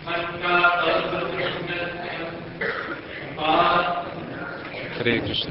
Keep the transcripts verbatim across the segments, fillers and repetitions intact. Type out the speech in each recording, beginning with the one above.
Харе Кришна.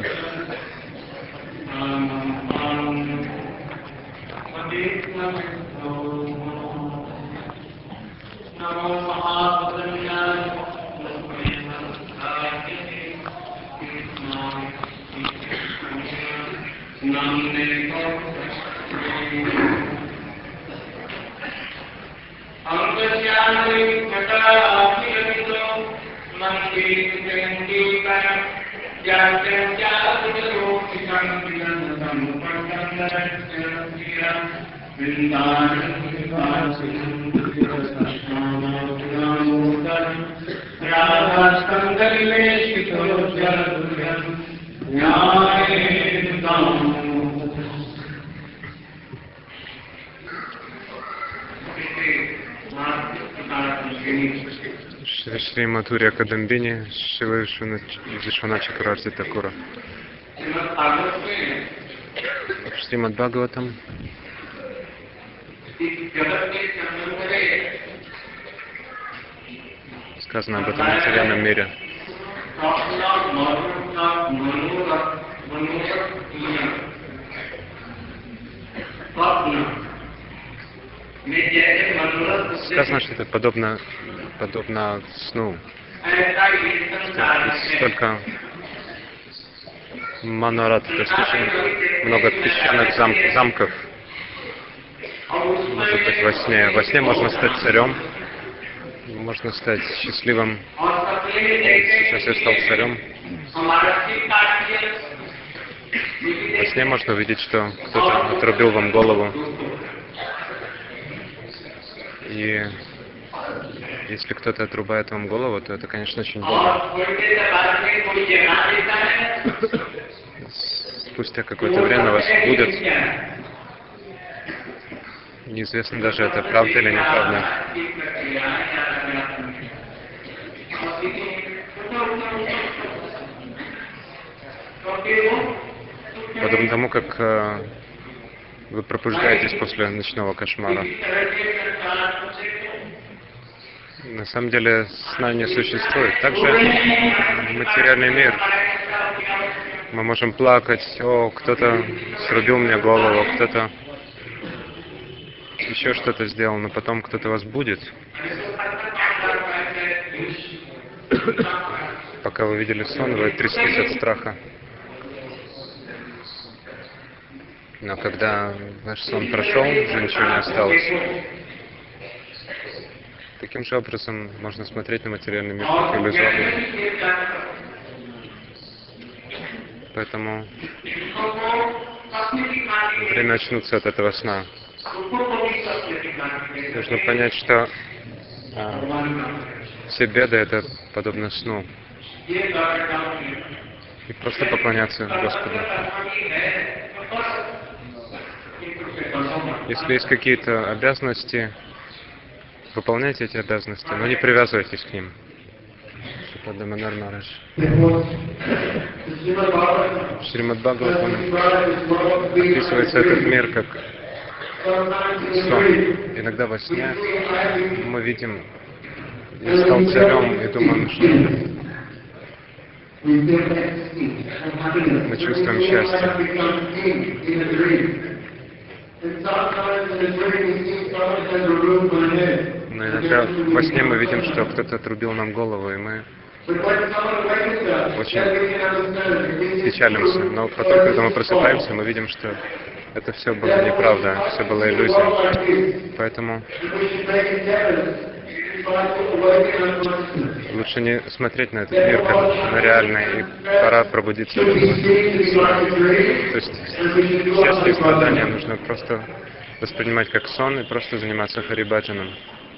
Шри Шри Мадхурья Кадамбини, Шрила Вишванатха Чакраварти Такура. В Шримад Бхагаватам сказано об этом материальном мире. Сказано, что это подобно, подобно сну. Что столько манорат, то есть очень много песчаных зам, замков может быть во сне. Во сне можно стать царем, можно стать счастливым. Сейчас я стал царем. Во сне можно увидеть, что кто-то отрубил вам голову. И если кто-то отрубает вам голову, то это, конечно, очень больно. Спустя какое-то время вас будут. Неизвестно даже, это правда или неправда. Подобно тому, как э, вы пробуждаетесь после ночного кошмара. На самом деле сна не существует. Также материальный мир. Мы можем плакать: о, кто-то срубил мне голову, кто-то еще что-то сделал, но потом кто-то вас будет. Пока вы видели сон, вы тряслись от страха. Но когда ваш сон прошел, уже ничего не осталось. Таким же образом можно смотреть на материальный мир как иллюзорный. Поэтому время очнуться от этого сна. Нужно понять, что а, все беды — это подобно сну. И просто поклоняться Господу. Если есть какие-то обязанности, выполняйте эти обязанности, но не привязывайтесь к ним. Шримад Бхагаватам описывается этот мир как сон. Иногда во сне мы видим, я стал царем, и думаем, что мы чувствуем счастье. Но иногда во сне мы видим, что кто-то отрубил нам голову, и мы очень печалимся. Но потом, когда мы просыпаемся, мы видим, что это все было неправда, все было иллюзия. Поэтому лучше не смотреть на этот мир как на реальный, и пора пробудиться. То есть счастье и страдания нужно просто воспринимать как сон и просто заниматься харибаджаном.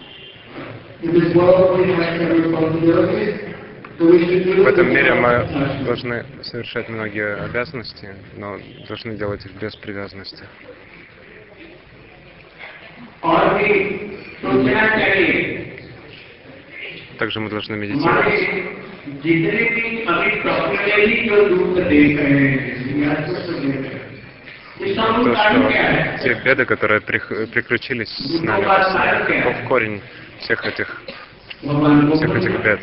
В этом мире мы должны совершать многие обязанности, но должны делать их без привязанности. Также мы должны медитировать. То, что те беды, которые приключились с нами, в корень всех этих всех этих бед.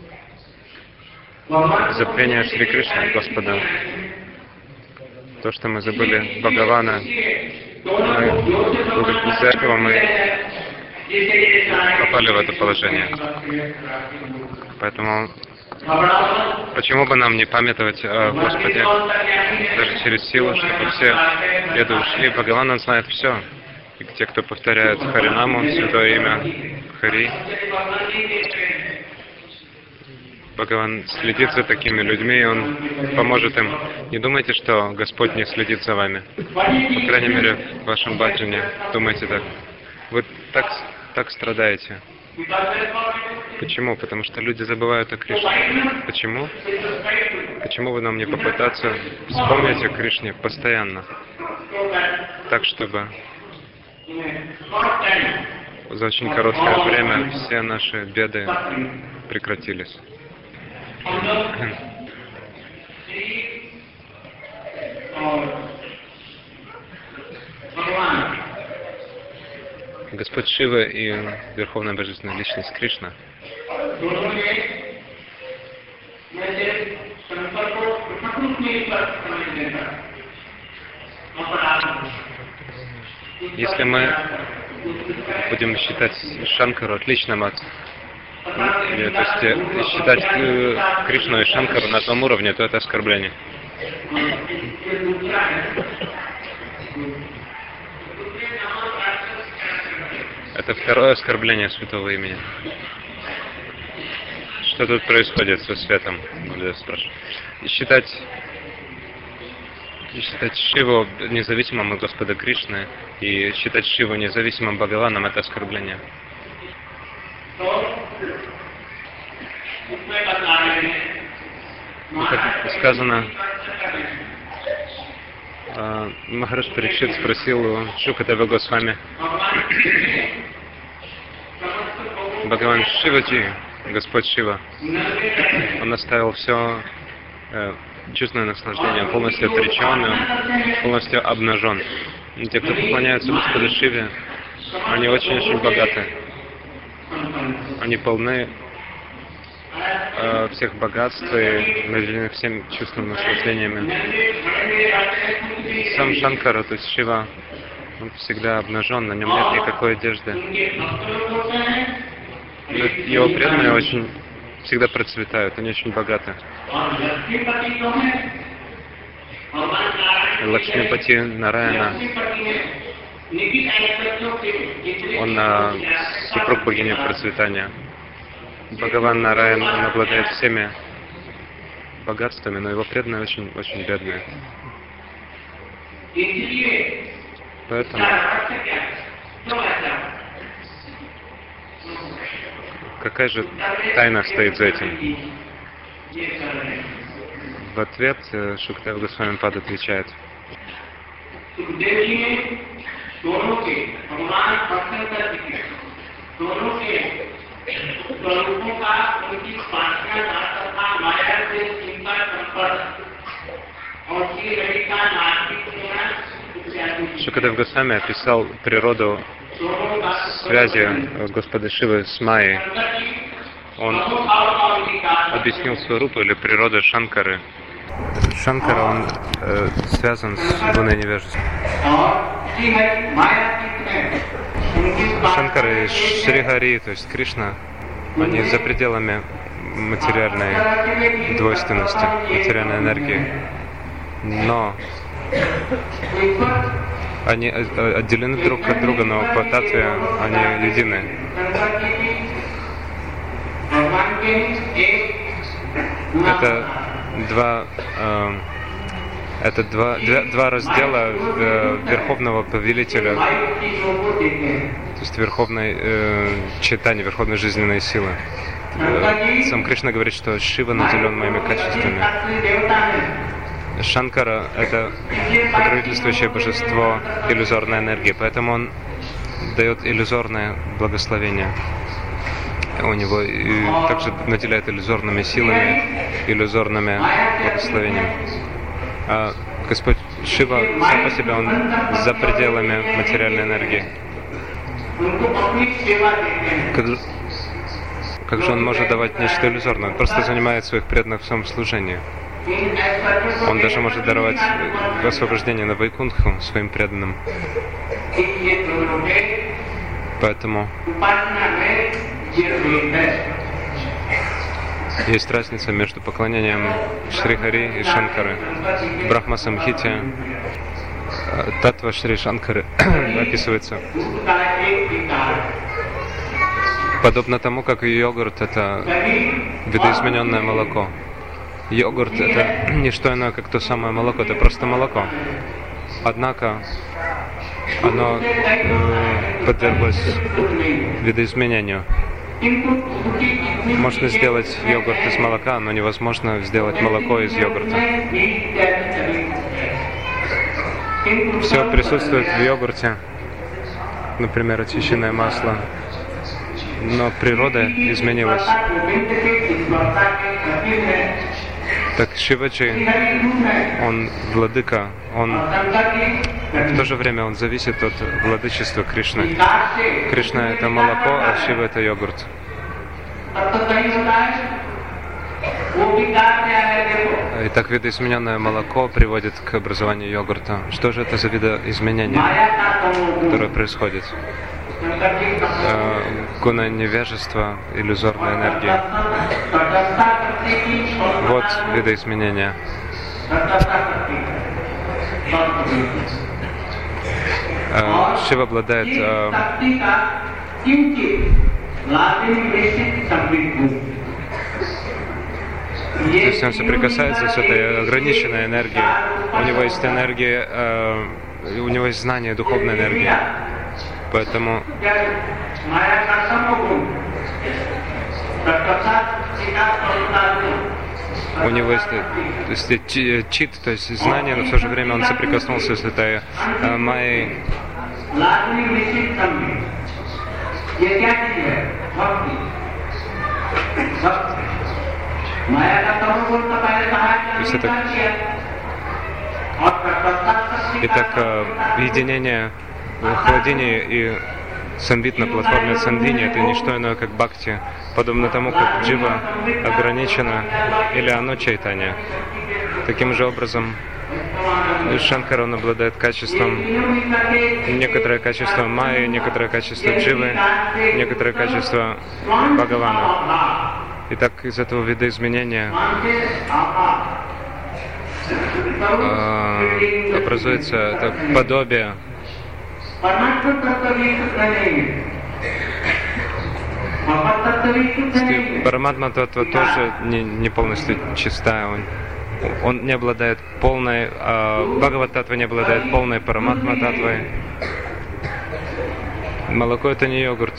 Забвение Шри Кришны, Господа. То, что мы забыли Бхагавана, мы, из-за этого мы попали в это положение. Поэтому почему бы нам не памятовать о Господе даже через силу, чтобы все беды ушли? Бхагаван, Он знает все. И те, кто повторяет Харинаму, святое имя Хари, Бхагаван следит за такими людьми, и Он поможет им. Не думайте, что Господь не следит за вами. По крайней мере, в вашем баджане думайте так. Вы так, так страдаете. Почему? Потому что люди забывают о Кришне. Почему? Почему бы нам не попытаться вспомнить о Кришне постоянно? Так, чтобы за очень короткое время все наши беды прекратились. Господь Шива и Верховная Божественная Личность Кришна если мы будем считать Шанкару отличным от то есть считать Кришну и Шанкару на том уровне, то это оскорбление. Это второе оскорбление святого имени. Что тут происходит со светом? Я спрашиваю. И считать, и считать Шиву независимым от Господа Кришны и считать Шиву независимым Бхагаваном — это оскорбление. Как сказано, Махарадж Парикшит спросил у Шукадева Госвами: Бхагаван Шиваджи, Господь Шива, Он оставил все э, чувственное наслаждение, полностью отречен, полностью обнажен. И те, кто поклоняются Господу Шиве, они очень-очень богаты. Они полны э, всех богатств и наделены всем чувственными наслаждениями. Сам Шанкара, то есть Шива, он всегда обнажен, на нем нет никакой одежды. Но его преданные очень всегда процветают, они очень богаты. Лакшмипати Нараяна, он а, супруг богини процветания. Бхагаван Нараян, он обладает всеми богатствами, но его преданные очень, очень бедные. Поэтому какая же тайна стоит за этим? В ответ Шукадев Госвами Пад отвечает: Шукадев Госвами описал природу связи Господа Шивы с Майей. Он объяснил сварупу или природу Шанкары. Шанкара, он э, связан с лунной невежеством. Шанкара и Шри Хари, то есть Кришна, они за пределами материальной двойственности, материальной энергии. Но они отделены друг от друга, но по татве они едины. Это два, э, это два, два, два раздела э, Верховного Повелителя, то есть Верховной э, чайтани, Верховной жизненной силы. Э, сам Кришна говорит, что Шива наделен моими качествами. Шанкара — это покровительствующее божество иллюзорной энергии, поэтому он дает иллюзорное благословение. У него и также наделяет иллюзорными силами, иллюзорными благословениями. А Господь Шива сам по себе, он за пределами материальной энергии. как же он может давать нечто иллюзорное? Он просто занимает своих преданных в своем служении. Он даже может даровать освобождение на Вайкунтху своим преданным. Поэтому есть разница между поклонением Шри Хари и Шанкары. В Брахма Самхите Татва Шри Шанкары описывается подобно тому, как йогурт — это видоизмененное молоко. Йогурт — это не что иное, как то самое молоко, это просто молоко. Однако оно э, подверглось видоизменению. Можно сделать йогурт из молока, но невозможно сделать молоко из йогурта. Все присутствует в йогурте, например, очищенное масло, но природа изменилась. Так Шиваджи, он владыка, он в то же время он зависит от владычества Кришны. Кришна — это молоко, а Шива — это йогурт. И так видоизмененное молоко приводит к образованию йогурта. Что же это за видоизменение, которое происходит? Э, гуна невежества, иллюзорная энергия. Вот видоизменения. Э, Шива обладает э, если он соприкасается с этой ограниченной энергией, у него есть энергия, э, у него есть знание, духовная энергия. Поэтому у него есть, то есть чит, то есть знание, но в то же время он соприкоснулся с этой э, майей. То есть это Итак, единение хладения и самвит на платформе сандини — это не что иное, как бхакти, подобно тому, как джива ограничена или оно чайтанья. Таким же образом, Шанкара, он обладает качеством, некоторое качество майи, некоторое качество дживы, некоторое качество Бхагавана. Итак, из этого видоизменения э, образуется это подобие. Параматма Таттва тоже не, не полностью чистая. Он, он не обладает полной, э, Бхагават Таттва не обладает полной Параматма Таттвой. Молоко — это не йогурт.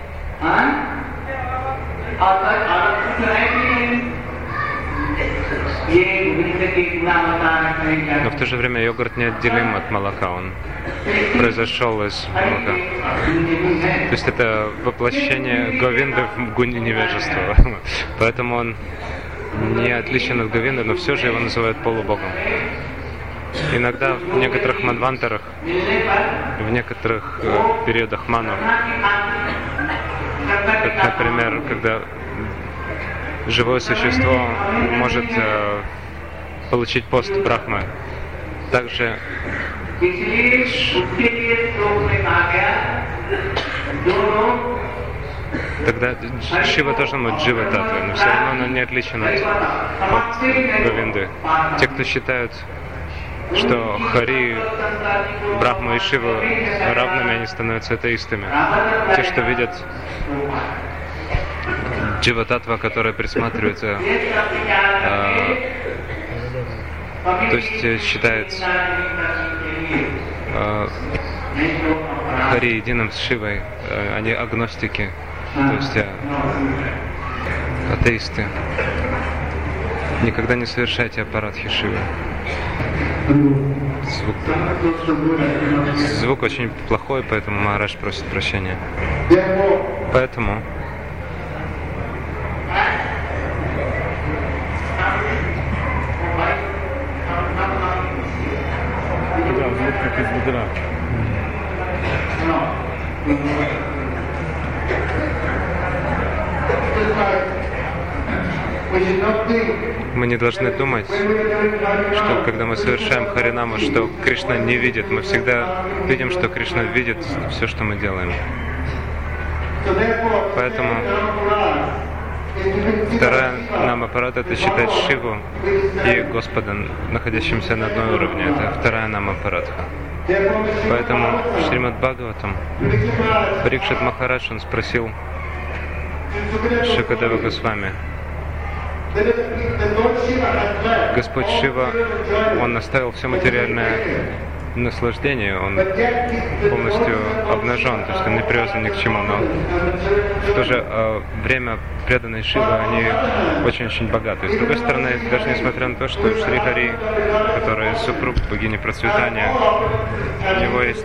Но в то же время йогурт неотделим от молока, он произошел из молока. То есть это воплощение Говинды в гуне невежества. Поэтому он не отличен от Говинды, но все же его называют полубогом. Иногда в некоторых мадвантарах, в некоторых э, периодах ману, как, например, когда живое существо может э, получить пост Брахмы. Также тогда Шива тоже может Джива Татвой, но все равно он не отличен от, от Говинды. Те, кто считают, что Хари, Брахма и Шива равными, они становятся атеистами. Те, что видят Джива Татва, которая присматривается, э, то есть считается э, Хари единым с Шивой, э, они агностики, то есть э, атеисты. Никогда не совершайте аппаратхи Шивы. Звук. Звук очень плохой, поэтому Махарадж просит прощения. Поэтому Да, звук как из ведра. Мы не должны думать, что когда мы совершаем Харинаму, что Кришна не видит. Мы всегда видим, что Кришна видит все, что мы делаем. Поэтому вторая Намапарата — это считать Шиву и Господа, находящимся на одном уровне. Это вторая Намапаратха. Поэтому в Шримад Бхагаватам Парикшит Махарадж, он спросил Шукадева Госвами: Господь Шива, он оставил все материальное наслаждение, он полностью обнажен, то есть он не привязан ни к чему, но в то же э, время преданные Шивы, они очень-очень богаты. С другой стороны, даже несмотря на то, что Шри Хари, который супруг богини процветания, у него есть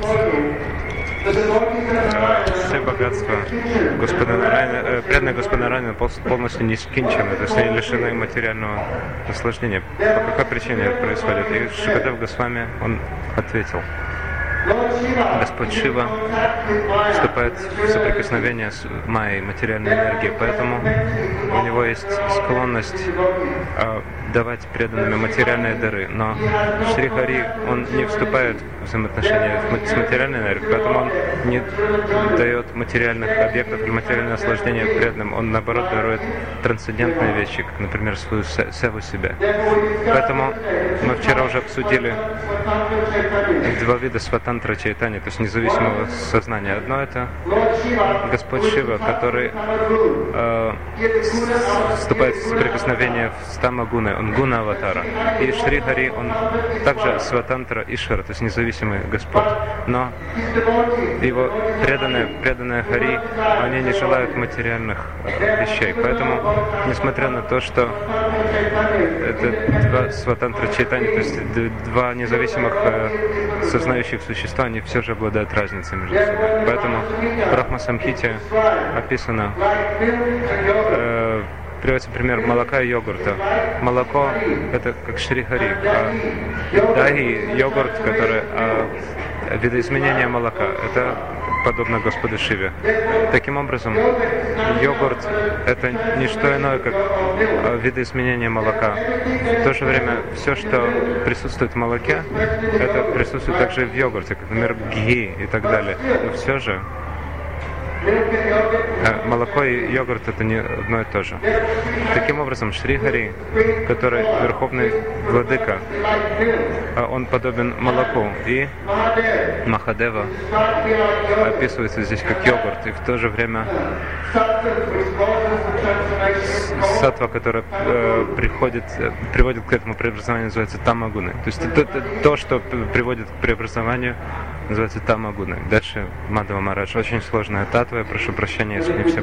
все богатства Господа Нарайана, э, преданные Господа Нарайана полностью не скинчены, то есть они лишены материального наслаждения. По какой причине это происходит? И Шукадев Госвами, он ответил: Господь Шива вступает в соприкосновение с майей, материальной энергией, поэтому у него есть склонность э, давать преданными материальные дары. Но Шри Хари, он не вступает в взаимоотношения с материальной энергией, поэтому он не дает материальных объектов или материальное наслаждение преданным. Он, наоборот, дарует трансцендентные вещи, как, например, свою севу себя. Поэтому мы вчера уже обсудили два вида сватантра чайтани, то есть независимого сознания. Одно — это Господь Шива, который э, вступает в соприкосновение с тамагуной, он гуна аватара. И Шри Хари, он также сватантра Ишвара, то есть независимый Господь. Но его преданные, преданные Хари, они не желают материальных э, вещей. Поэтому, несмотря на то, что это два сватантра чайтани, то есть два независимых э, сознающих существа, они все же обладают разницей между собой. Поэтому в Брахма-самхите описано, э, приводится пример молока и йогурта. Молоко — это как Шри Хари, а дахи, йогурт, который а, видоизменение молока, это подобно Господу Шиве. Таким образом, йогурт — это не что иное, как видоизменение молока. В то же время, все, что присутствует в молоке, это присутствует также и в йогурте, как, например, гхи и так далее. Но все же молоко и йогурт — это не одно и то же. Таким образом, Шри Хари, который верховный владыка, он подобен молоку, и Махадева описывается здесь как йогурт, и в то же время саттва, которая э, приходит, приводит к этому преобразованию, называется тамагуны. То есть то, то, то, что приводит к преобразованию, называется тамагуны. Дальше Мадхава Махарадж. Очень сложная татва, я прошу прощения, если не все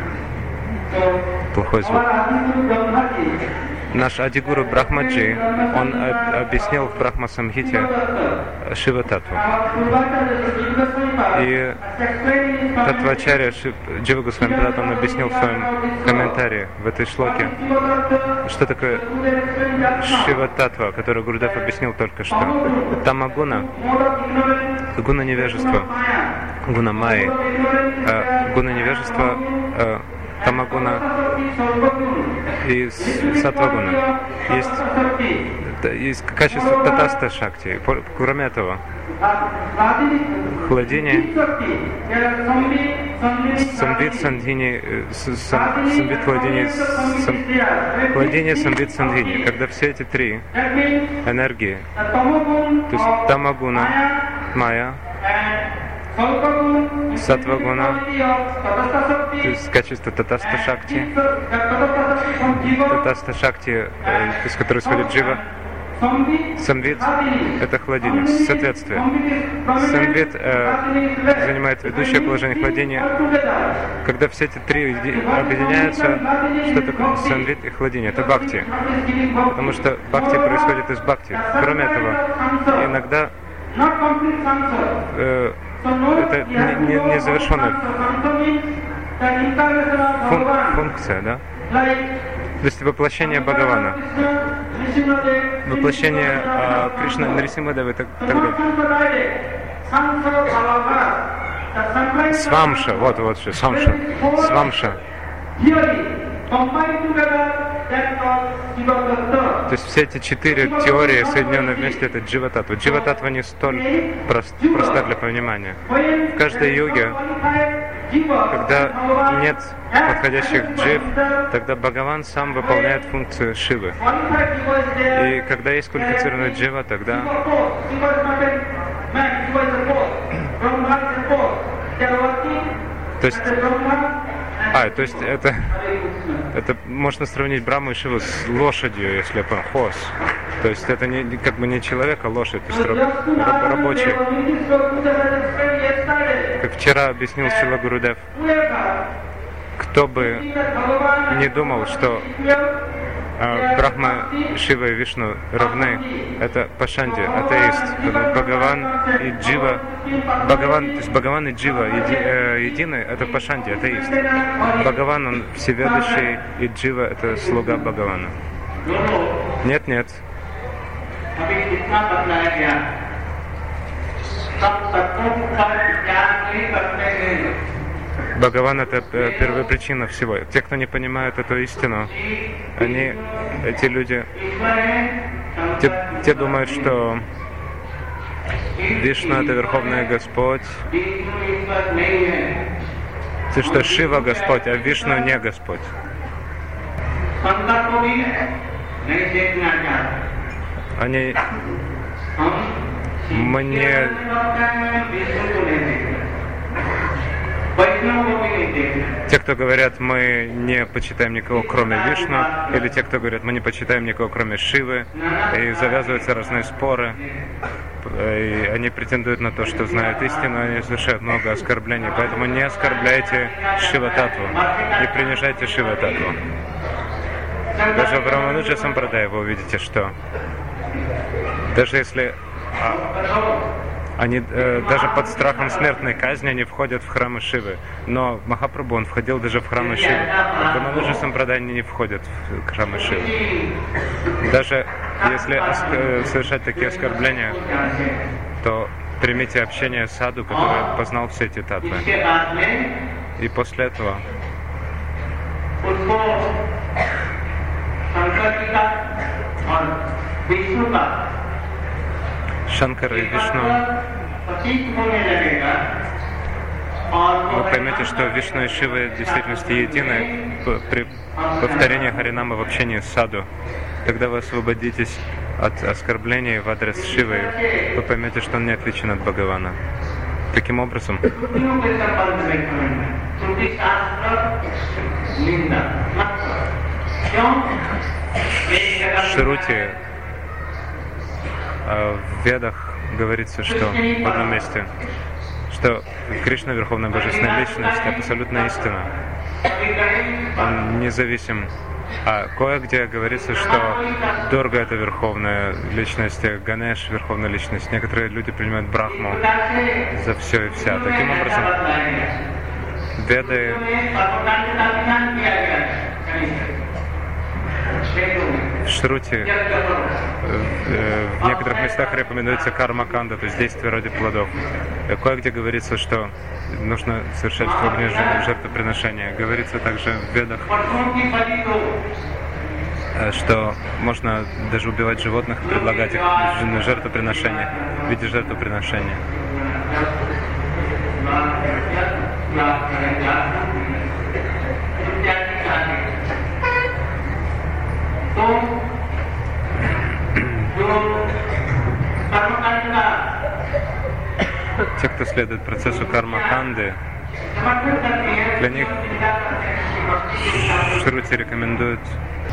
плохой звук. Наш Адигуру Брахмаджи, он объяснил в Брахма-самхите Шива Татву. И Татвачарья Джива Госвами Прат, он объяснил в своем комментарии в этой шлоке, что такое Шива Татва, который Гурудев объяснил только что. Тамагуна, гуна невежества, гуна майи, гуна невежества, тамагуна и саттвагуна. Есть, есть качество татаста шакти. Кроме этого, хладение, самбит сандхини, самбит хладение, хладение, самбит сандхини. Когда все эти три энергии, то есть тамагуна, майя, саттвагуна, то есть качество татаста шакти, татаста шакти, э, из которой исходит джива, самвит — это хладение, соответствие. Самвит э, занимает ведущее положение хладения. Когда все эти три объединяются, что такое самвит и хладение? Это бхакти. Потому что бхакти происходит из бхакти. Кроме этого, иногда э, это незавершенная не, не фун, функция, да? То есть воплощение Бхагавана, воплощение а, Кришны, Нарисимхадевы и так, так далее. Свамша, вот, вот что, Свамша, Свамша. То есть все эти четыре теории, соединенные вместе, это джива-татва. Джива-татва не столь прост, проста для понимания. В каждой йоге, когда нет подходящих джив, тогда Бхагаван сам выполняет функцию Шивы. И когда есть квалифицированная джива, тогда то есть, а, то есть это, это можно сравнить Брахму и Шиву с лошадью, если я понял, хос. То есть это не, как бы не человек, а лошадь, то есть раб, раб, рабочий. Как вчера объяснил Шрила Гурудев, кто бы не думал, что э, Брахма, Шива и Вишну равны, это Пашанди, атеист. Бхагаван и Джива, Бхагаван, то есть Бхагаван и Джива еди, э, едины, это Пашанди, атеист. Бхагаван, он всеведущий, и Джива это слуга Бхагавана. Нет, нет. Бхагаван — это первопричина всего. Те, кто не понимают эту истину, они, эти люди, те, те думают, что Вишну — это Верховный Господь, то, что Шива — Господь, а Вишну — не Господь. Они... Мы не... Те, кто говорят, мы не почитаем никого, кроме Вишну, или те, кто говорят, мы не почитаем никого, кроме Шивы, и завязываются разные споры, и они претендуют на то, что знают истину, они совершают много оскорблений, поэтому не оскорбляйте Шива-татву, не принижайте Шива-татву. Даже в Рамануджа Сампрадае вы увидите, что даже если а, они э, даже под страхом смертной казни они входят в храмы Шивы, но Махапрабху, он входил даже в храмы Шивы. В Рамануджа Сампрадае они не входят в храмы Шивы. Даже если оск- совершать такие оскорбления, то примите общение с саду, который познал все эти татвы. И после этого Шанкара и Вишну, вы поймете, что Вишну и Шива в действительности едины при повторении Харинамы в общении с саду. Когда вы освободитесь от оскорблений в адрес Шивы, вы поймете, что он не отличен от Бхагавана. Таким образом, в Шрути, в Ведах говорится, что в одном месте, что Кришна — Верховная Божественная Личность, абсолютная истина. Он независим. А кое-где говорится, что Дурга — это Верховная Личность, Ганеш — Верховная Личность. Некоторые люди принимают Брахму за все и вся. Таким образом, Веды в Шрути в некоторых местах рекомендуется карма-канда, то есть действие ради плодов. Кое-где говорится, что нужно совершать огненное жертвоприношение. Говорится также в Ведах, что можно даже убивать животных и предлагать их на жертвоприношение, в виде жертвоприношения. Те, кто следует процессу карма-канды, для них Шрути рекомендуют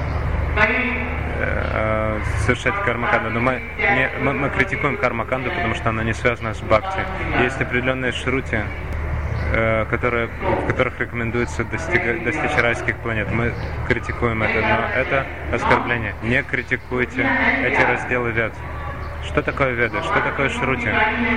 э, совершать карма-канду. Но мы, не, мы, мы критикуем карма-канду, потому что она не связана с бхакти. Есть определенные Шрути, э, которые, в которых рекомендуется достиг, достичь райских планет. Мы критикуем это, но это оскорбление. Не критикуйте эти разделы Вед. Что такое Веда? Что такое Шрути?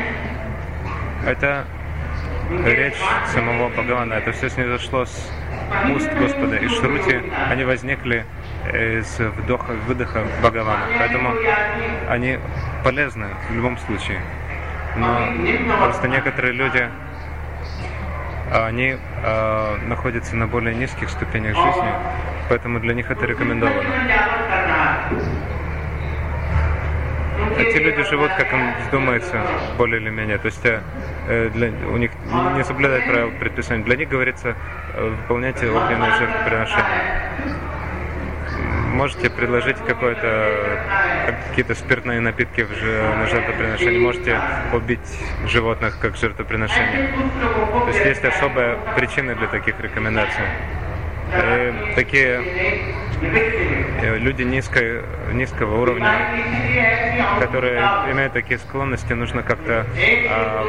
Это речь самого Бхагавана. Это все снизошло с уст Господа. И Шрути, они возникли из вдоха, выдоха Бхагавана. Поэтому они полезны в любом случае. Но просто некоторые люди они э, находятся на более низких ступенях жизни, поэтому для них это рекомендовано. Эти люди живут, как им вздумается, более или менее. То есть э, для, у них не соблюдают правил предписаний. Для них говорится, э, выполняйте огненные жертвоприношения. Можете предложить какое-то, какие-то спиртные напитки в, на жертвоприношение, можете убить животных как жертвоприношение. То есть есть особая причина для таких рекомендаций. И такие люди низкой, низкого уровня, которые имеют такие склонности, нужно как-то а,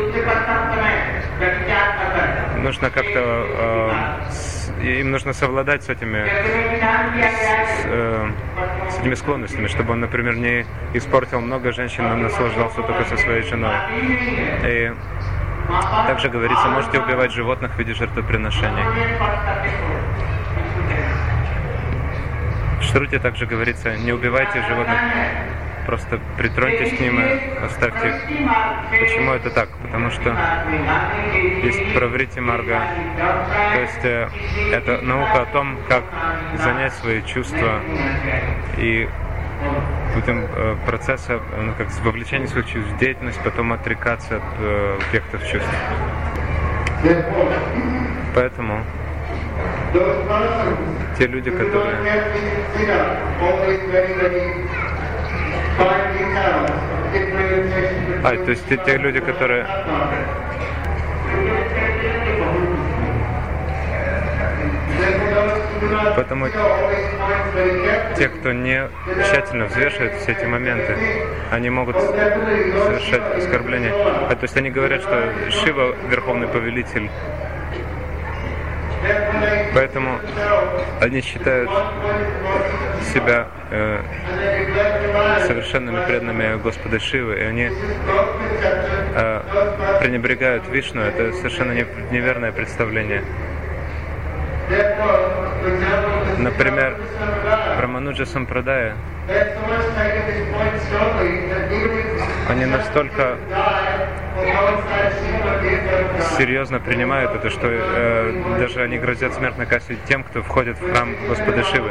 нужно как-то а, с, им нужно совладать с этими с, э, с этими склонностями, чтобы он, например, не испортил много женщин, но наслаждался только со своей женой. И также говорится, можете убивать животных в виде жертвоприношений. В Шруте также говорится, не убивайте животных, просто притроньтесь к ним и оставьте их. Почему это так? Потому что есть праврити марга, то есть э, это наука о том, как занять свои чувства и путем э, процесса, ну, как вовлечения своих чувств в деятельность, потом отрекаться от э, объектов чувств. Поэтому те люди, которые а, то есть те, те люди, которые Поэтому те, кто не тщательно взвешивает все эти моменты, они могут совершать оскорбления. А, то есть они говорят, что Шива — верховный повелитель. Поэтому они считают себя э, совершенными преданными Господа Шивы, и они э, пренебрегают Вишну. Это совершенно неверное представление. Например, в Рамануджа Сампрадая они настолько серьезно принимают это, что э, даже они грозят смертной казнью тем, кто входит в храм Господа Шивы.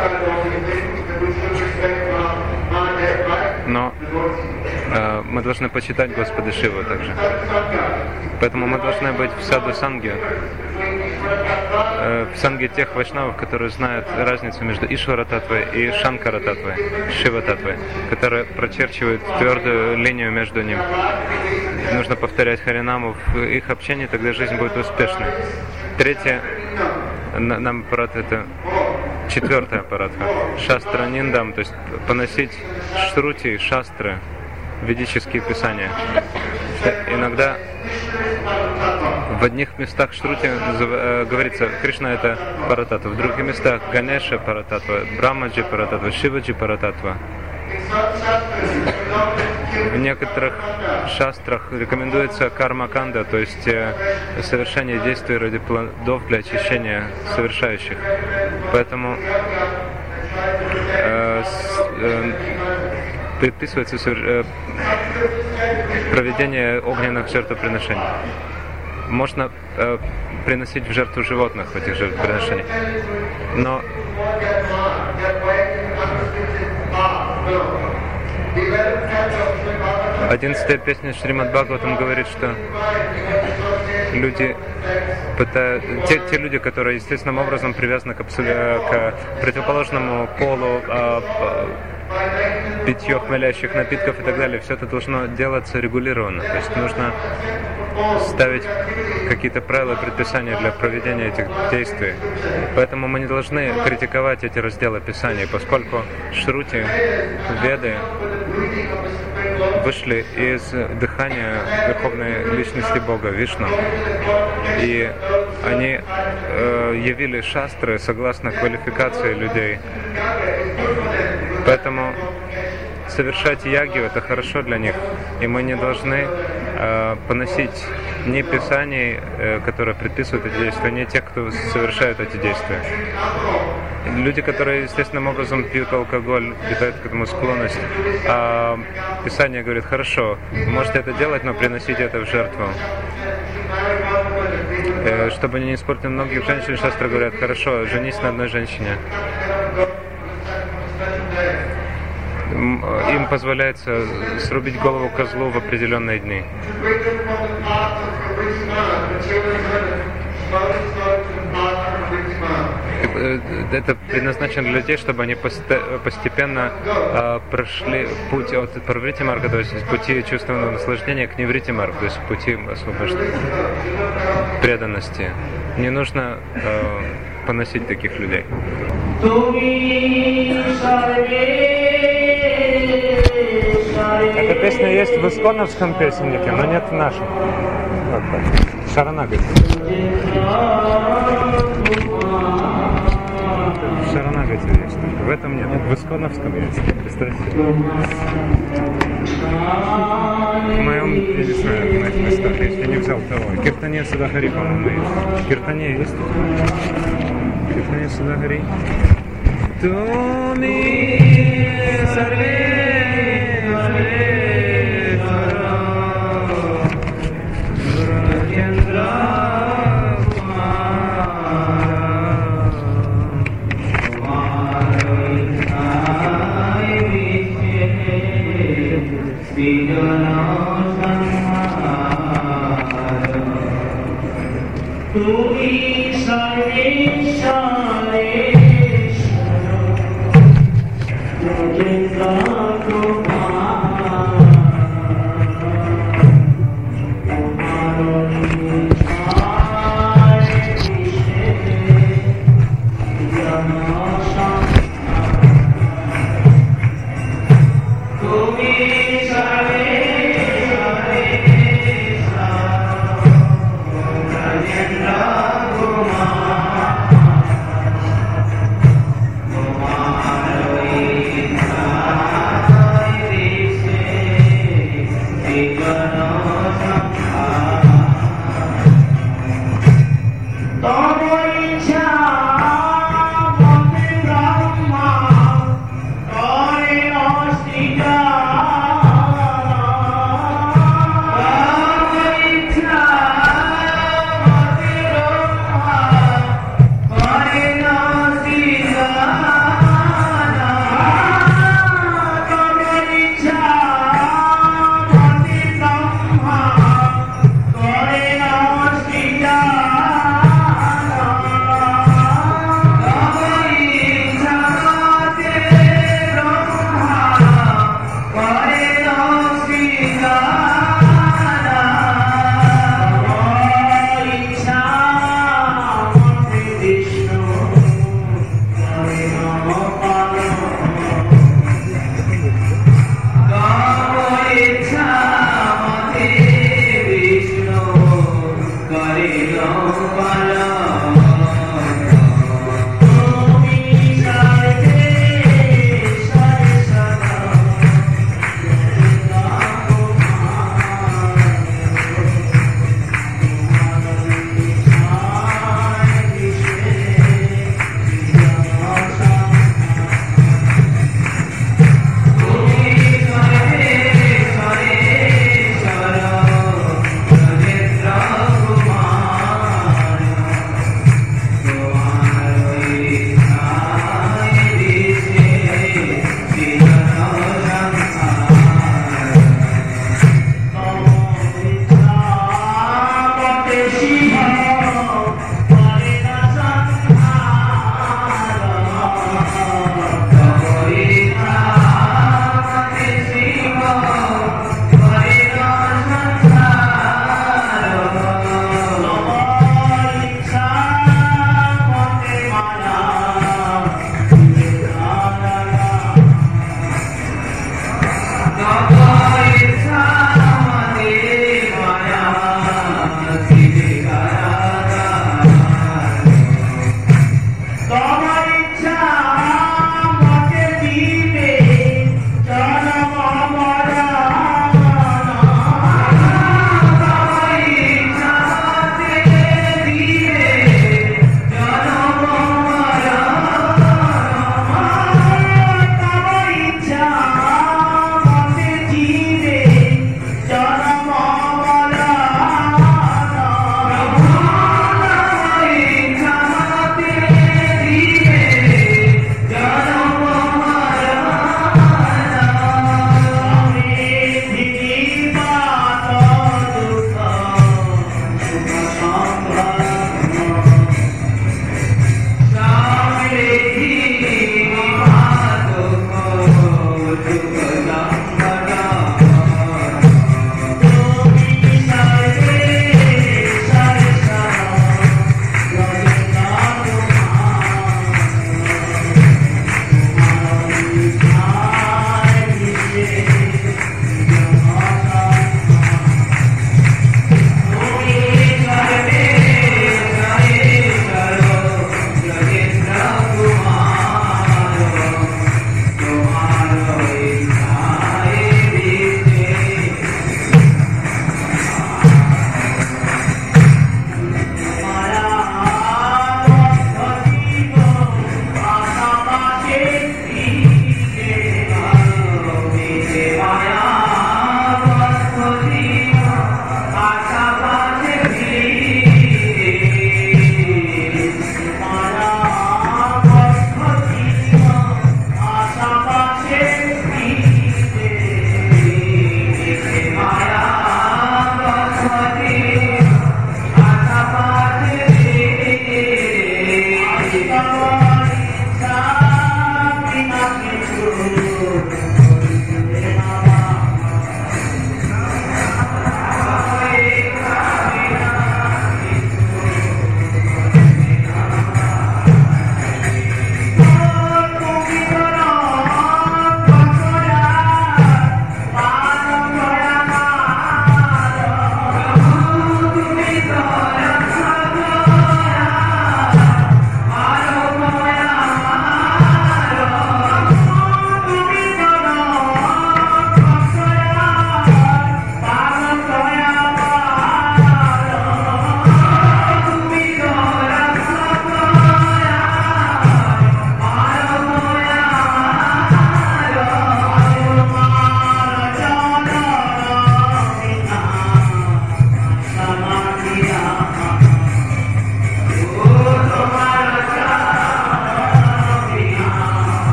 Но э, мы должны почитать Господа Шиву также. Поэтому мы должны быть в саду санге, э, в санге тех вайшнавов, которые знают разницу между Ишвара Татвой и Шанкара Татвой, Шива Татвой, которые прочерчивают твердую линию между ними. Нужно повторять Харинаму в их общении, тогда жизнь будет успешной. Третье, нам аппарат это четвертый аппарат. Шастра ниндам, то есть поносить шрути и шастры, ведические писания. Иногда в одних местах шрути э, говорится, Кришна это парататва, в других местах Ганеша парататва, Брамаджи парататва, Шиваджи парататва. В некоторых шастрах рекомендуется карма-канда, то есть э, совершение действий ради плодов для очищения совершающих. Поэтому э, с, э, предписывается э, проведение огненных жертвоприношений. Можно э, приносить в жертву животных в этих жертвоприношениях, но одиннадцатая песня Шримад Бхагаватам говорит, что люди пытают, те, те люди, которые естественным образом привязаны к, абсолю, к противоположному полу, а, питье хмелящих напитков и так далее, все это должно делаться регулированно. То есть нужно ставить какие-то правила, предписания для проведения этих действий. Поэтому мы не должны критиковать эти разделы Писания, поскольку Шрути, Веды вышли из дыхания Верховной Личности Бога, Вишну. И они э, явили шастры согласно квалификации людей. Поэтому совершать ягью — это хорошо для них. И мы не должны э, поносить ни писаний, э, которые предписывают эти действия, ни тех, кто совершает эти действия. Люди, которые естественным образом пьют алкоголь, питают к этому склонность, а Писание говорит: хорошо, можете это делать, но приносите это в жертву. Э, чтобы они не испортили многих женщин, шастры говорят, хорошо, женись на одной женщине. Им позволяется срубить голову козлу в определенные дни. Это предназначено для людей, чтобы они постепенно э, прошли путь от парврити марга, то есть пути чувственного наслаждения, к неврити марга, то есть пути освобождения, преданности. Не нужно э, поносить таких людей. Эта песня есть в исконовском песеннике, но нет в нашем. Вот так. Шаранагати. В Шаранагати есть, в этом нет. В исконовском есть. Представьте. В моем, я не знаю, в моих местах есть. Я не взял того. Киртане Судагари, по-моему, есть. Киртане есть? Киртане Судагари. Туми сарве. Tu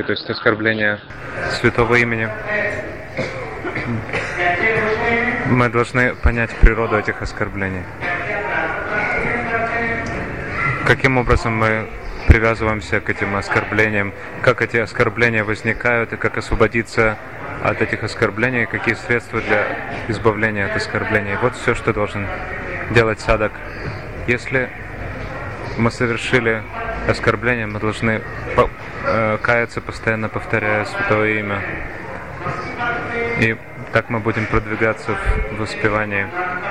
то есть оскорбление святого имени. Мы должны понять природу этих оскорблений. Каким образом мы привязываемся к этим оскорблениям, как эти оскорбления возникают и как освободиться от этих оскорблений, какие средства для избавления от оскорблений. Вот все, что должен делать садак. Если мы совершили оскорбление, мы должны по- э, каяться, постоянно повторяя святое имя. И так мы будем продвигаться в воспевании.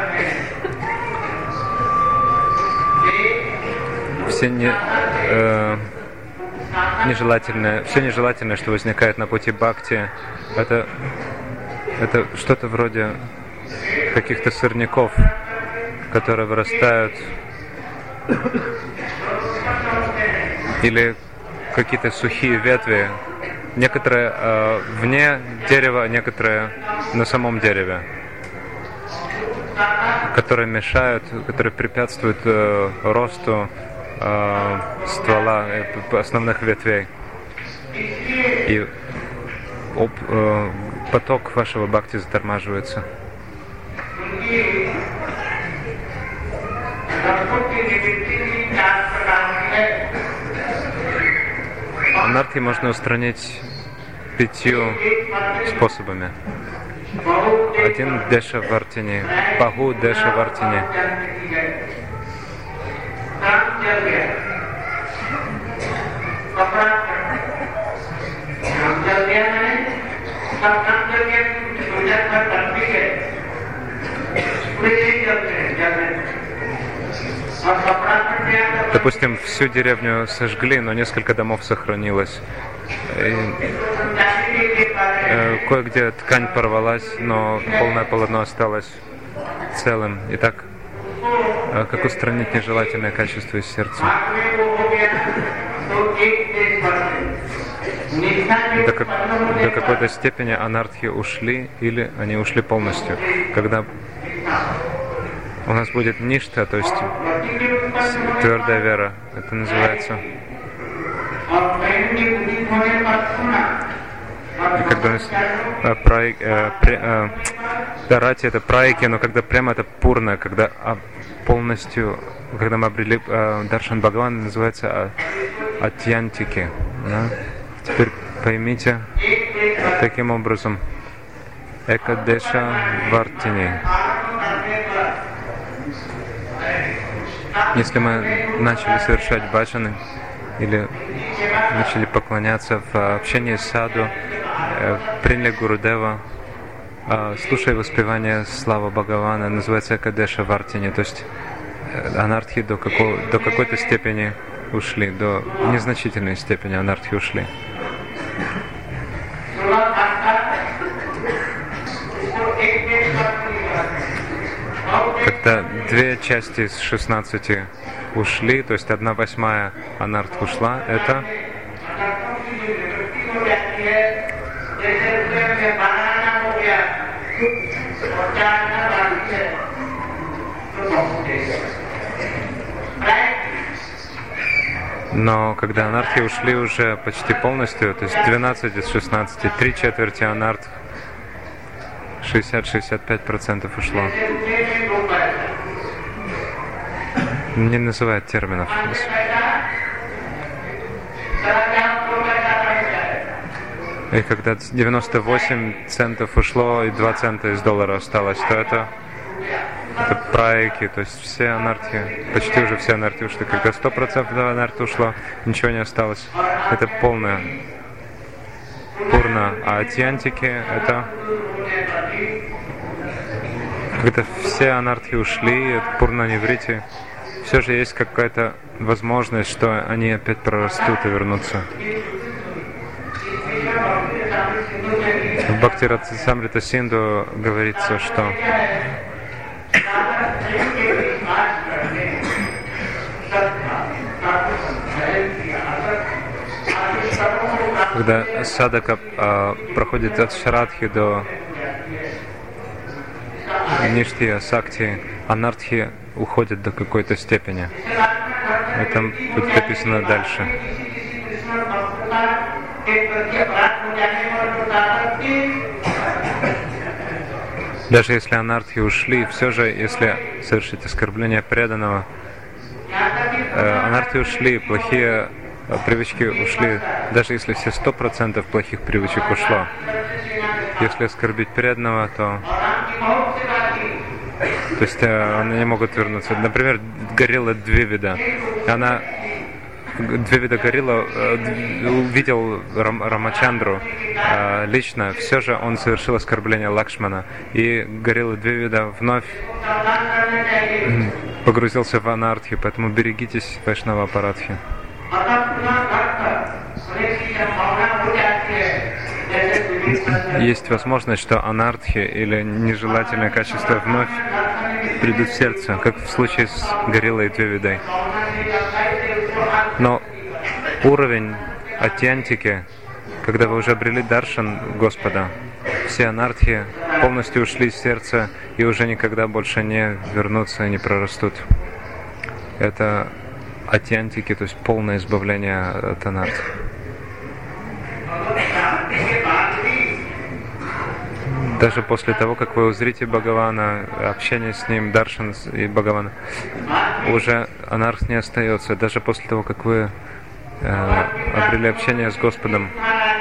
Все не, э, нежелательное, все нежелательное, что возникает на пути бхакти, это, это что-то вроде каких-то сорняков, которые вырастают, или какие-то сухие ветви, некоторые э, вне дерева, некоторые на самом дереве, которые мешают, которые препятствуют э, росту э, ствола, э, основных ветвей. И об, э, поток вашего бхакти затормаживается. Анархи можно устранить пятью способами. Один — Деша Вартини, Баху Деша Вартини. Допустим, всю деревню сожгли, но несколько домов сохранилось. И, э, кое-где ткань порвалась, но полное полотно осталось целым. Итак, э, как устранить нежелательное качество из сердца? До, как, до какой-то степени анархи ушли, или они ушли полностью. Когда у нас будет ништа, то есть твердая вера, это называется. И когда у нас э, праи, э, пре, э, дарати это праики, но когда прямо это пурна, когда а, полностью, когда мы обрели э, даршан Бхагавана, называется а, атьянтики. Да? Теперь поймите таким образом. Экадеша Вартини. Если мы начали совершать баджаны или начали поклоняться в общении с саду, приняли Гурудева, слушая воспевание славы Бхагавана, называется Экадеша Вартини, то есть анархи до, какого, до какой-то степени ушли, до незначительной степени анархи ушли. Когда две части из шестнадцати ушли, то есть одна восьмая анарх ушла, это но когда анархи ушли уже почти полностью, то есть двенадцать из шестнадцати, три четверти анарх, шестьдесят-шестьдесят пять процентов ушло. Не называют терминов. И когда девяносто восемь центов ушло и два цента из доллара осталось, то это, это праики, то есть все анархи, почти уже все анархи ушли. Когда сто процентов анархи ушло, ничего не осталось. Это полная пурна. А атьянтики это когда все анархи ушли, это пурна ниврити, все же есть какая-то возможность, что они опять прорастут и вернутся. В Бхактираса-самрита Синду говорится, что когда садака а, проходит от шарадхи до ништи асакти, анархи уходят до какой-то степени. Это будет написано дальше. Даже если анархи ушли, все же, если совершить оскорбление преданного, э, анархи ушли, плохие э, привычки ушли, даже если все сто процентов плохих привычек ушло. Если оскорбить преданного, то, то есть э, они не могут вернуться. Например, горилла Двивида. Она Двивида горилла э, увидел Рам, Рамачандру э, лично, все же он совершил оскорбление Лакшмана. И горилла Двивида вновь погрузился в анархи, поэтому берегитесь Вайшнава Апарадхи. Есть возможность, что анархи или нежелательные качества вновь придут в сердце, как в случае с гориллой Двивидой. Но уровень атьянтики, когда вы уже обрели даршан Господа, все анархи полностью ушли из сердца и уже никогда больше не вернутся и не прорастут. Это атьянтики, то есть полное избавление от анархи. Даже после того, как вы узрите Бхагавана, общение с Ним, даршан и Бхагавана, уже анарх не остается. Даже после того, как вы э, обрели общение с Господом.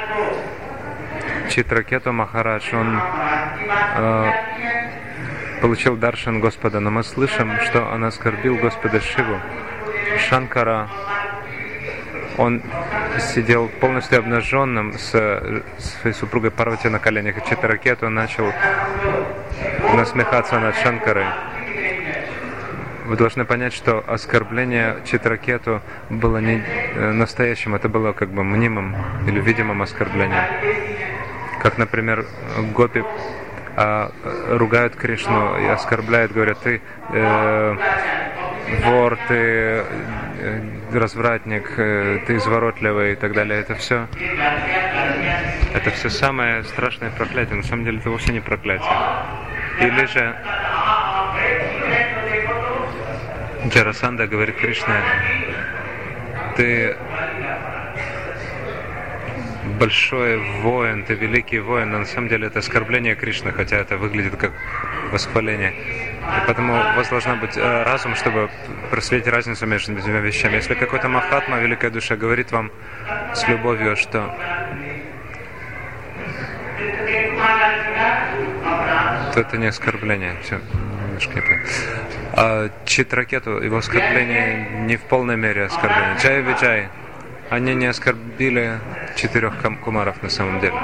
Читракету Махарадж, он э, получил даршан Господа, но мы слышим, что он оскорбил Господа Шиву. Шанкара, он сидел полностью обнаженным с своей супругой Парвати на коленях, и Читракету начал насмехаться над Шанкарой. Вы должны понять, что оскорбление Читракету было не настоящим, это было как бы мнимым или видимым оскорблением. Как, например, гопи а, ругают Кришну и оскорбляют, говорят, ты э, вор, ты э, развратник, э, ты изворотливый и так далее. Это все, это все самое страшное проклятие. На самом деле это вовсе не проклятие. Или же Джарасанда говорит Кришне, ты большой воин, ты великий воин, но на самом деле это оскорбление Кришны, хотя это выглядит как восхваление. И поэтому у вас должна быть э, разум, чтобы проследить разницу между двумя вещами. Если какой-то махатма, великая душа, говорит вам с любовью, что то это не оскорбление. Все, немножко не понял. А Читракету, его оскорбление не в полной мере оскорбление. Джай Виджай, они не оскорбили четырех кумаров на самом деле.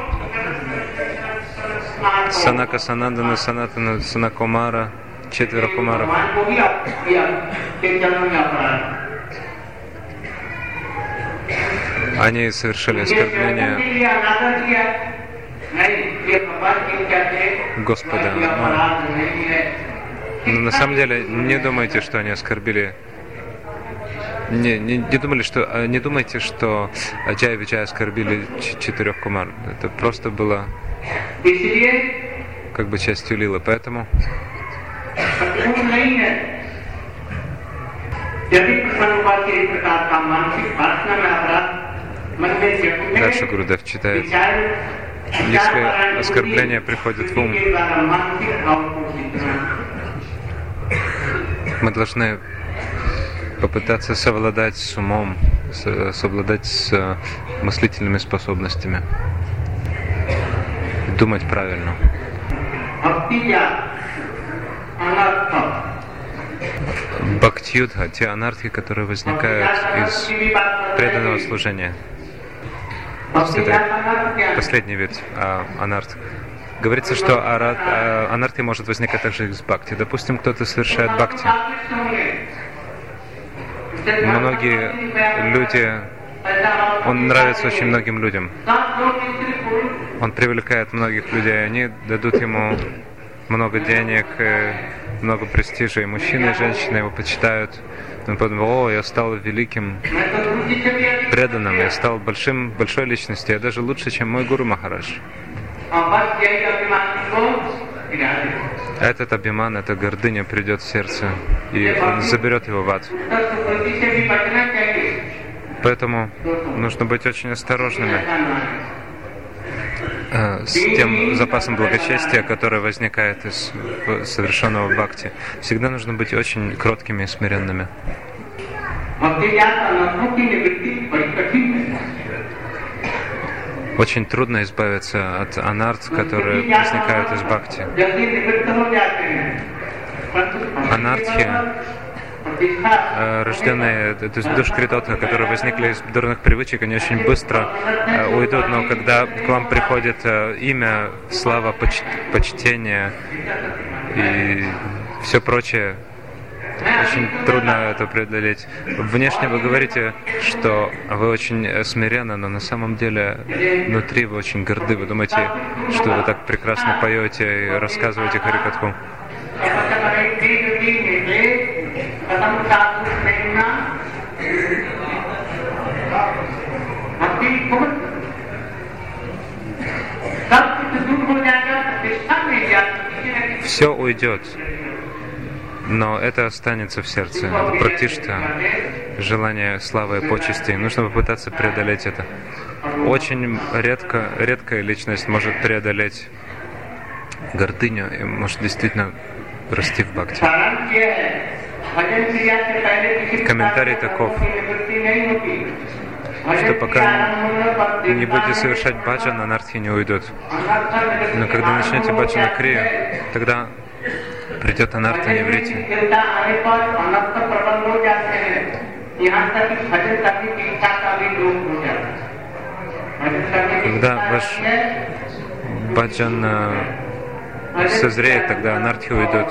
Санака Санандана, Санатана, Санакумара, четверо кумаров. Они совершили оскорбление Господа. Но, но на самом деле не думайте, что они оскорбили. Не, не, не думали, что не думайте, что Джай Виджай оскорбили четырех кумар. Это просто было как бы частью лилы. Поэтому дальше Гурудев читает. Если оскорбление приходит в ум, мы должны попытаться совладать с умом, совладать с мыслительными способностями, думать правильно. Бхакти-юдха, те анархи, которые возникают из преданного служения. Это последний вид а, анарх. Говорится, что ара, а, анархи может возникать также из бхакти. Допустим, кто-то совершает бхакти. Многие люди, он нравится очень многим людям. Он привлекает многих людей, они дадут ему много денег, много престижа, и мужчины и женщины его почитают. Он подумал, о, я стал великим преданным, я стал большим, большой личностью, я даже лучше, чем мой гуру Махарадж. Этот абхиман, эта гордыня придет в сердце и заберет его в ад. Поэтому нужно быть очень осторожными с тем запасом благочестия, который возникает из совершенного бхакти. Всегда нужно быть очень кроткими и смиренными. Очень трудно избавиться от анарт, которые возникают из бхакти. Анартхи, рожденные, то есть душкритоты, которые возникли из дурных привычек, они очень быстро уйдут, но когда к вам приходит имя, слава, поч- почтение и все прочее, очень трудно это преодолеть. Внешне вы говорите, что вы очень смиренны, но на самом деле внутри вы очень горды. Вы думаете, что вы так прекрасно поете и рассказываете Харикатху. Все уйдет, но это останется в сердце. Это практишта, желание славы и почести. Нужно попытаться преодолеть это. Очень редко, редкая личность может преодолеть гордыню и может действительно расти в бхакти. Комментарий таков, что пока не будете совершать баджан, анартхи не уйдут. Но когда начнете баджана крию, тогда придет анарта неврити. Когда ваш баджан созреет, тогда анартхи уйдут.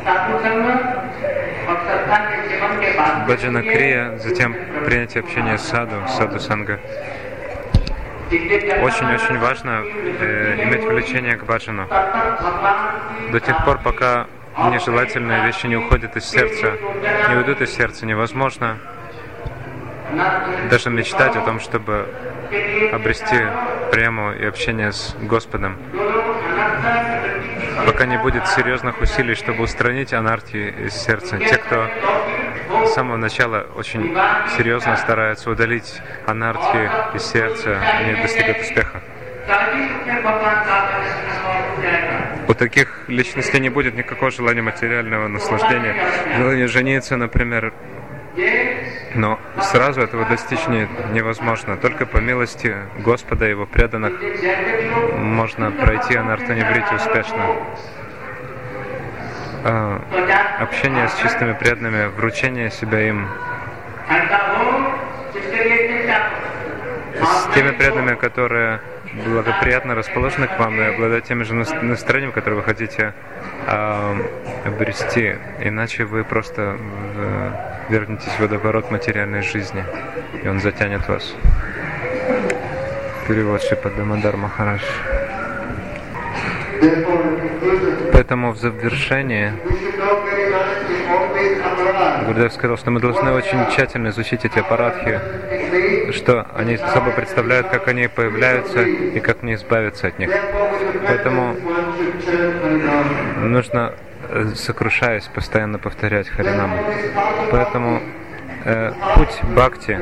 Баджана крия, затем принятие общения с саду, саду санга. Очень-очень важно э, иметь влечение к баджану. До тех пор, пока нежелательные вещи не уходят из сердца, не уйдут из сердца, невозможно даже мечтать о том, чтобы обрести прему и общение с Господом. Пока не будет серьезных усилий, чтобы устранить анархи из сердца. Те, кто с самого начала очень серьезно стараются удалить анархи из сердца, они достигают успеха. У таких личностей не будет никакого желания материального наслаждения, желания жениться, например. Но сразу этого достичь не, невозможно. Только по милости Господа и Его преданных можно пройти анартха-ниврити успешно. А, общение с чистыми преданными, вручение себя им. С теми преданными, которые благоприятно расположены к вам и обладают теми же настроениями, которые вы хотите э, обрести. Иначе вы просто в, вернетесь в водоворот материальной жизни, и он затянет вас. Перевод Шрипад Дамодар Махарадж. Поэтому в завершении Гурудев сказал, что мы должны очень тщательно изучить эти аппаратхи, что они собой представляют, как они появляются и как не избавиться от них. Поэтому нужно, сокрушаясь, постоянно повторять Харинаму. Поэтому э, путь бхакти,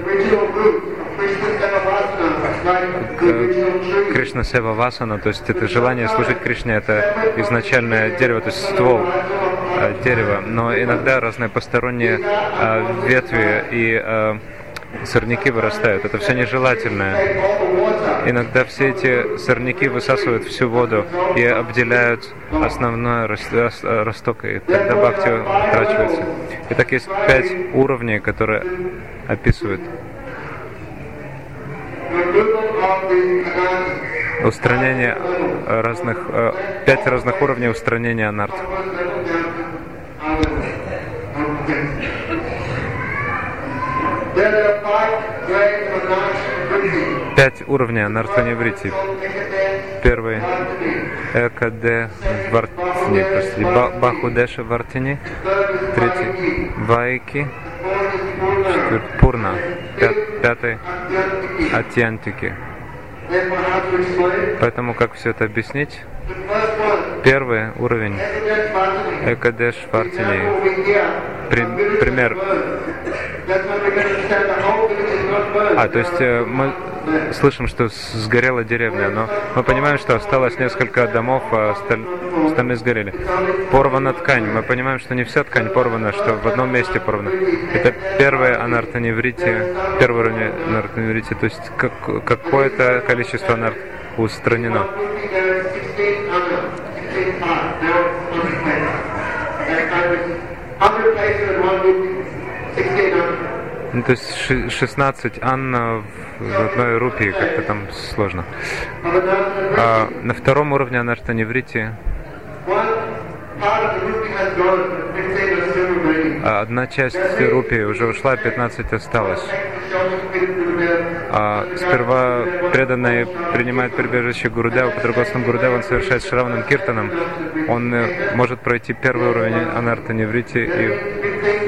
Кришна Сева Васана, то есть это желание служить Кришне, это изначальное дерево, то есть ствол э, дерева, но иногда разные посторонние э, ветви и э, сорняки вырастают. Это все нежелательное. Иногда все эти сорняки высасывают всю воду и обделяют основной росток, и тогда бхакти утрачивается. Итак, есть пять уровней, которые описывают устранение разных, пять разных уровней устранения анарт. Пять уровней анартха-ниврити. Первый — Экаде Вартини, простите, Бахудеша Вартини. Третий — Вайки. Четвертый — Пурна. Пятый — Атьянтики. Поэтому как все это объяснить? Первый уровень Экадеш Вартини. При, пример. А, то есть э, мы слышим, что с- сгорела деревня, но мы понимаем, что осталось несколько домов, а осталь- остальные сгорели. Порвана ткань. Мы понимаем, что не вся ткань порвана, что в одном месте порвана. Это первое анартаневрите, первый уровень анартаневрите, то есть как, какое-то количество анарт устранено. Ну, то есть ши- шестнадцать анна в одной рупии, как-то там сложно. А на втором уровне анартаневрите одна часть рупии уже ушла, пятнадцать осталось. А сперва преданный принимает прибежище Гурудева, под руководством Гурудева он совершает шраваном киртаном. Он э, может пройти первый уровень анартаневрити, и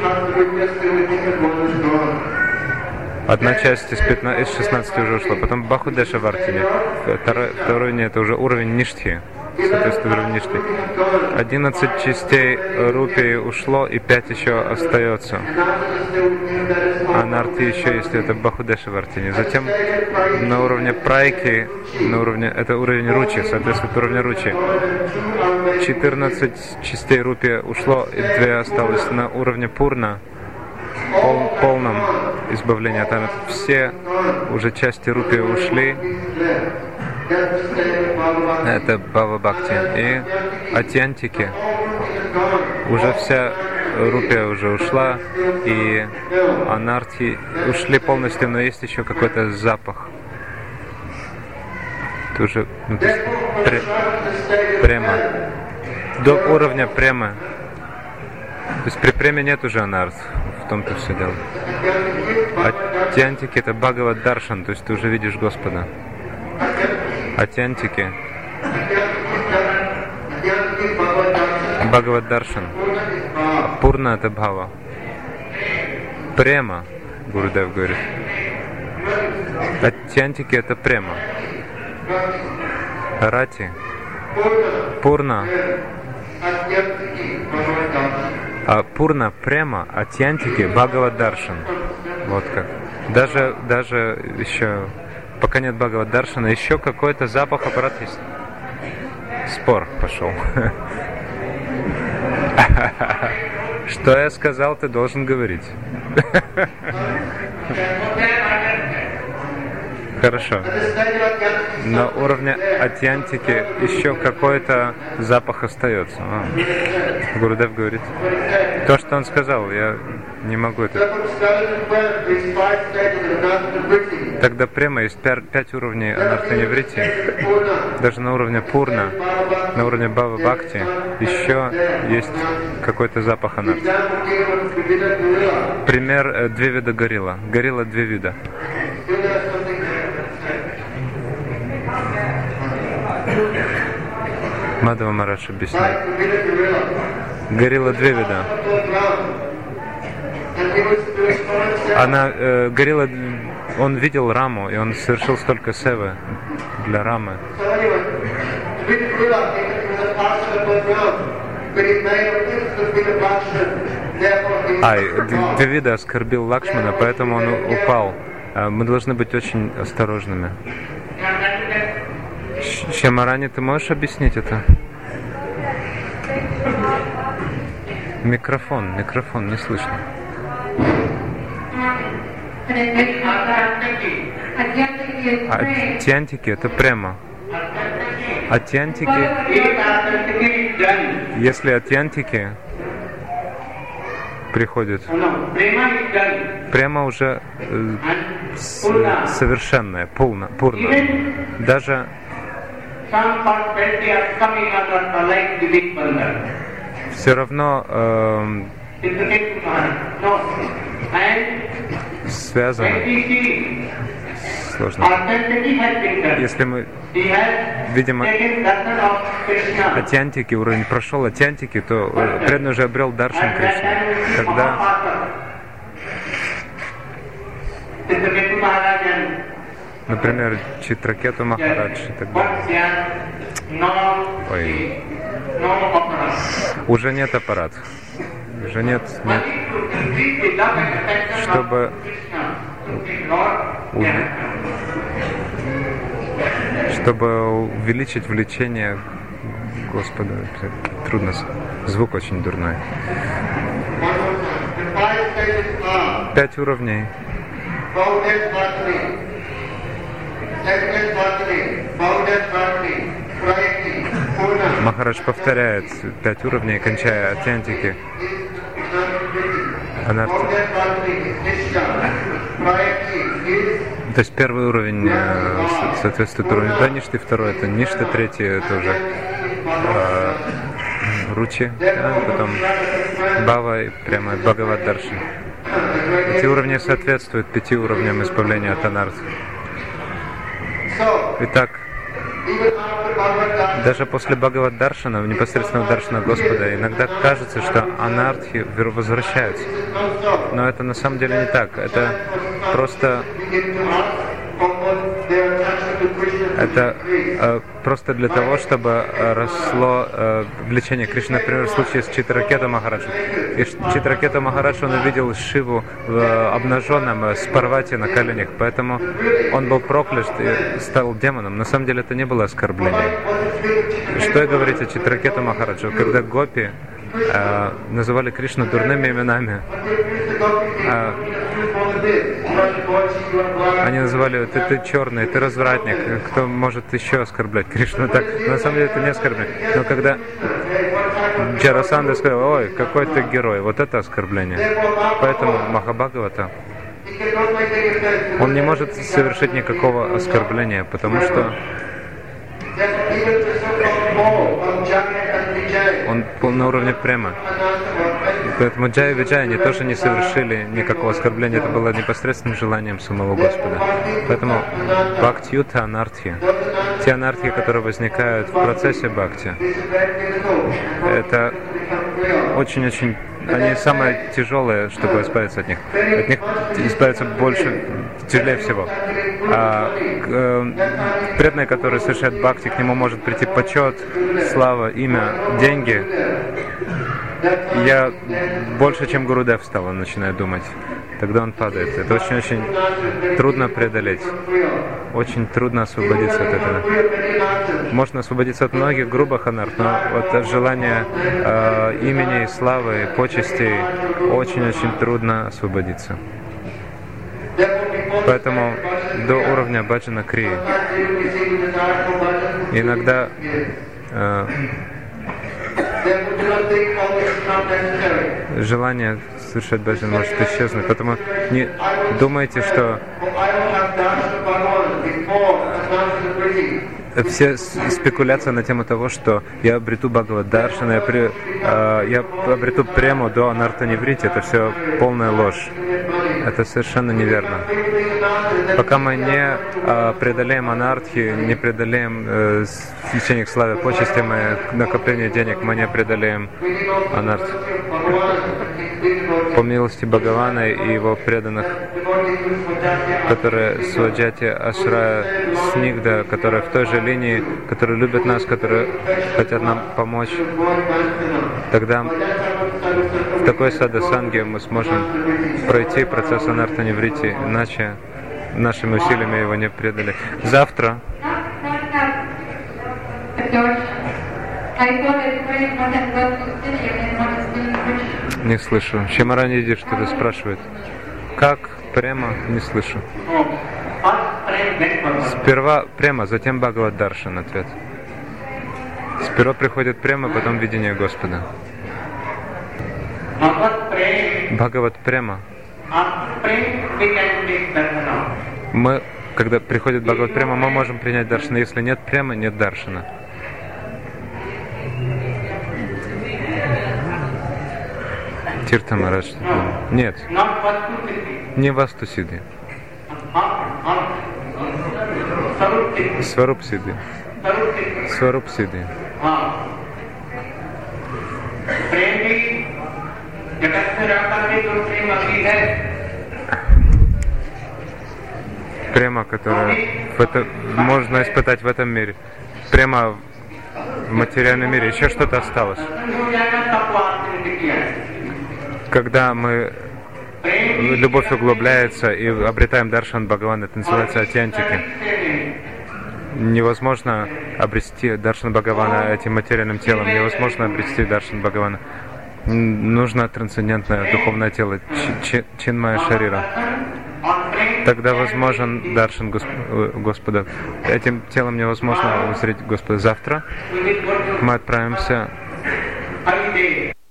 одна часть из, пятнадцати, из шестнадцати уже ушла. Потом Бахудеша Вартини. Второй, второй уровень это уже уровень ништхи. Соответственно, уровень ништхи. одиннадцать частей рупии ушло, и пять еще остается. А на арте еще есть это Бахудеша Вартини. Затем на уровне прайки, на уровне, это уровень ручи, соответственно, уровня ручи. четырнадцать частей рупии ушло, и две осталось. На уровне пурна, пол, полном избавлении от анат, все уже части рупии ушли. Это Бава Бхакти. И атьянтики. Уже вся рупия уже ушла, и анарти ушли полностью, но есть еще какой-то запах. Это уже ну, то есть, пре, према. До уровня премы. То есть при преме нет уже анарт. В том-то все дело. Атьянтики это Бхагават Даршан, то есть ты уже видишь Господа. Атьянтики. Бхагават Даршан. Пурна это Бхава. Према, Гурудев говорит. Атьянтики это према. Рати. Пурна. А Пурна према, атьянтики Бхагават Даршан. Вот как. Даже, даже еще, пока нет Бхагават Даршана, еще какой-то запах аппарат есть. Спор пошел. Что я сказал, ты должен говорить. Хорошо. На уровне атьянтики еще какой-то запах остается. А. Гурудев говорит. То, что он сказал, я не могу это. Тогда према есть пять уровней анартаневрити. Даже на уровне пурна, на уровне Бава Бхакти еще есть какой-то запах анарти. Пример э, две вида горилла. Горилла две вида. Мадхава Марадж объясняет. Горилла две вида. Она, э, горилла, он видел Раму, и он совершил столько севы для Рамы. А, Девида оскорбил Лакшмана, поэтому он упал. Мы должны быть очень осторожными. Шьямарани, ты можешь объяснить это? Микрофон, микрофон, не слышно. Атьянтики это према. Атьянтики, если атьянтики приходят, према уже э, с, совершенная, полна, пурна. Даже все равно э, связано. Сложно. Если мы видим атьянтики, уровень прошел атьянтики, то преданный уже обрел даршан Кришны. Когда например, Читракету Махарадж и так далее. Ой. Уже нет аппарата. Уже нет, нет. Чтобы чтобы увеличить влечение Господа. Трудно. Звук очень дурной. Пять уровней. Махарадж повторяет пять уровней, кончая от янтики. Анарти. То есть первый уровень э, соответствует уровню Даништы, второй это Ништа, третий это уже э, Ручи, а потом Бава и прямо Бхагават Даршан. Эти уровни соответствуют пяти уровням избавления от анархи. Итак, даже после Бхагават Даршана, непосредственного Даршана Господа, иногда кажется, что анархи возвращаются. Но это на самом деле не так. Это просто... Это э, просто для того, чтобы э, росло э, влечение Кришны. Например, в случае с Читракета Махараджем. И Читракета Махарадж, он увидел Шиву э, обнаженным э, с Парвати на коленях, поэтому он был проклят и стал демоном. На самом деле это не было оскорблением. Что и говорить о Читракета Махараджу, когда гопи э, называли Кришну дурными именами, э, они называли ты, ты черный, ты развратник, кто может еще оскорблять Кришну? Так, на самом деле это не оскорбление. Но когда Джарасанда сказал, ой, какой ты герой, вот это оскорбление. Поэтому Махабхагавата, он не может совершить никакого оскорбления, потому что он на уровне према. Поэтому Джая и Виджая, они тоже не совершили никакого оскорбления. Это было непосредственным желанием самого Господа. Поэтому бхакти-юта анархи, те анархии, которые возникают в процессе бхакти, это очень-очень... Они самые тяжелые, чтобы избавиться от них. От них избавиться больше, тяжелее всего. А э, преданный, который совершает бхакти, к нему может прийти почет, слава, имя, деньги. Я больше, чем Гурудев стал, он начинает думать. Тогда он падает. Это очень-очень трудно преодолеть. Очень трудно освободиться от этого. Можно освободиться от многих грубых анарх, но вот от желания э, имени, славы, почестей очень-очень трудно освободиться. Поэтому до уровня баджана крии иногда э, желание совершать баджан может исчезнуть. Поэтому не думайте, что все спекуляции на тему того, что я обрету Бхагават Даршана, я, при, э, я обрету прему до анартаниврити, это все полная ложь. Это совершенно неверно. Пока мы не э, преодолеем анархи, не преодолеем э, влечение к славе, почестям и накоплению денег, мы не преодолеем анархи. По милости Бхагавана и его преданных, которые Сваджати Ашрая Снигда, которые в той же линии, которые любят нас, которые хотят нам помочь, тогда в такой садхасанге мы сможем пройти процесс анартаниврити, иначе нашими усилиями его не предали. Завтра не слышу. Шимараниди что-то спрашивает. Как према? Не слышу. Сперва према, затем Бхагават Даршан, ответ. Сперва приходит према, потом видение Господа. Бхагават према. Мы, когда приходит Бхагават према, мы можем принять даршана. Если нет према, нет даршана. Тирта Марадж. Нет. Не Васту Сиддhi. Сваруп Сиддhi. Сваруп Сиддhi. Према, которую в это, можно испытать в этом мире. Према в материальном мире. Еще что-то осталось. Когда мы любовь углубляется и обретаем Даршан Бхагавана. Это называется атьянтики. Невозможно обрести Даршан Бхагавана этим материальным телом. Невозможно обрести Даршан Бхагавана. Нужно трансцендентное духовное тело, Чинмая Шарира. Тогда возможен Даршан Господа. Этим телом невозможно узреть Господа. Завтра мы отправимся